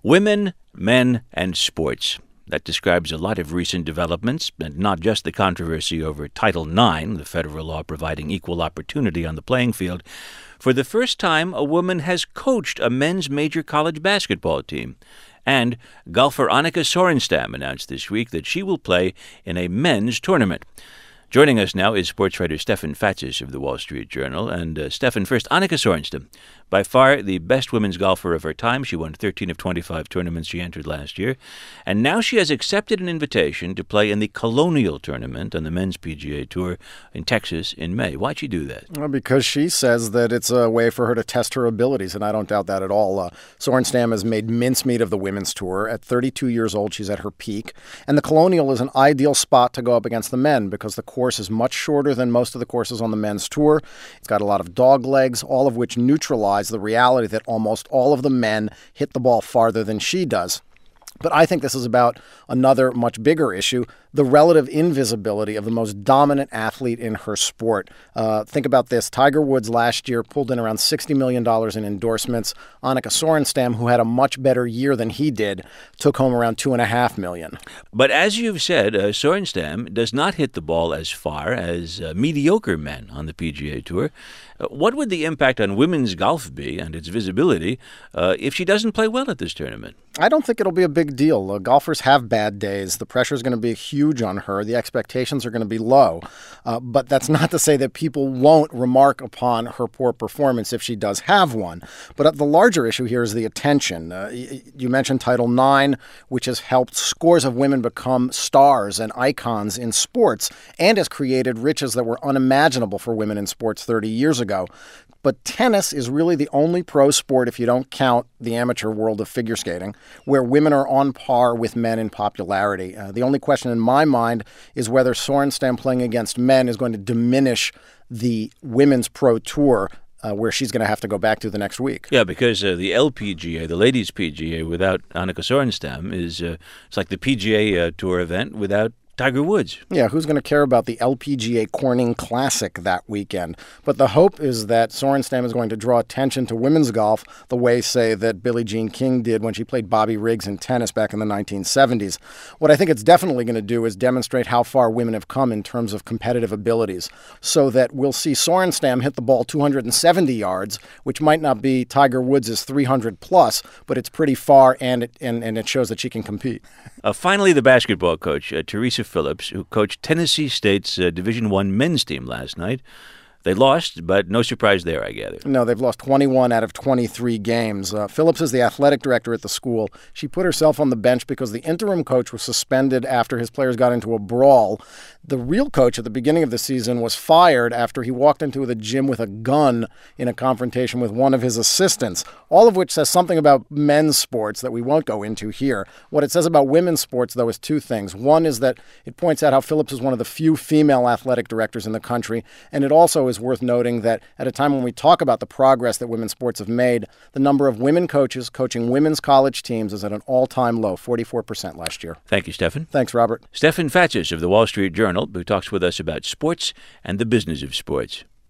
Women, men, and sports. That describes a lot of recent developments, and not just the controversy over Title IX, the federal law providing equal opportunity on the playing field. For the first time, a woman has coached a men's major college basketball team. And golfer Annika Sorenstam announced this week that she will play in a men's tournament. Joining us now is sports writer Stefan Fatsis of the Wall Street Journal. And Stefan, first, Annika Sorenstam, by far the best women's golfer of her time. She won 13 of 25 tournaments she entered last year. And now she has accepted an invitation to play in the Colonial Tournament on the Men's PGA Tour in Texas in May. Why'd she do that? Well, because she says that it's a way for her to test her abilities, and I don't doubt that at all. Sorenstam has made mincemeat of the women's tour. At 32 years old, she's at her peak. And the Colonial is an ideal spot to go up against the men because the course is much shorter than most of the courses on the men's tour. It's got a lot of dog legs, all of which neutralize the reality that almost all of the men hit the ball farther than she does. But I think this is about another much bigger issue, the relative invisibility of the most dominant athlete in her sport. Think about this. Tiger Woods last year pulled in around $60 million in endorsements. Annika Sorenstam, who had a much better year than he did, took home around $2.5 million. But as you've said, Sorenstam does not hit the ball as far as mediocre men on the PGA Tour. What would the impact on women's golf be and its visibility if she doesn't play well at this tournament? I don't think it'll be a big deal. Golfers have bad days. The pressure is going to be huge on her. The expectations are going to be low. But that's not to say that people won't remark upon her poor performance if she does have one. But the larger issue here is the attention. You mentioned Title IX, which has helped scores of women become stars and icons in sports and has created riches that were unimaginable for women in sports 30 years ago. But tennis is really the only pro sport, if you don't count the amateur world of figure skating, where women are on par with men in popularity. The only question in my mind is whether Sorenstam playing against men is going to diminish the women's pro tour, where she's going to have to go back to the next week. Yeah, because the LPGA, the ladies' PGA, without Annika Sorenstam, it's like the PGA Tour event without Tiger Woods. Yeah, who's going to care about the LPGA Corning Classic that weekend? But the hope is that Sorenstam is going to draw attention to women's golf the way, say, that Billie Jean King did when she played Bobby Riggs in tennis back in the 1970s. What I think it's definitely going to do is demonstrate how far women have come in terms of competitive abilities, so that we'll see Sorenstam hit the ball 270 yards, which might not be Tiger Woods' 300 plus, but it's pretty far, and it shows that she can compete. Finally, the basketball coach, Teresa Phillips, who coached Tennessee State's Division I men's team last night. They lost, but no surprise there, I gather. No, they've lost 21 out of 23 games. Phillips is the athletic director at the school. She put herself on the bench because the interim coach was suspended after his players got into a brawl. The real coach at the beginning of the season was fired after he walked into the gym with a gun in a confrontation with one of his assistants, all of which says something about men's sports that we won't go into here. What it says about women's sports, though, is two things. One is that it points out how Phillips is one of the few female athletic directors in the country, and it also is worth noting that at a time when we talk about the progress that women's sports have made, the number of women coaches coaching women's college teams is at an all-time low, 44% last year. Thank you, Stefan. Thanks, Robert. Stefan Fatsis of the Wall Street Journal, who talks with us about sports and the business of sports.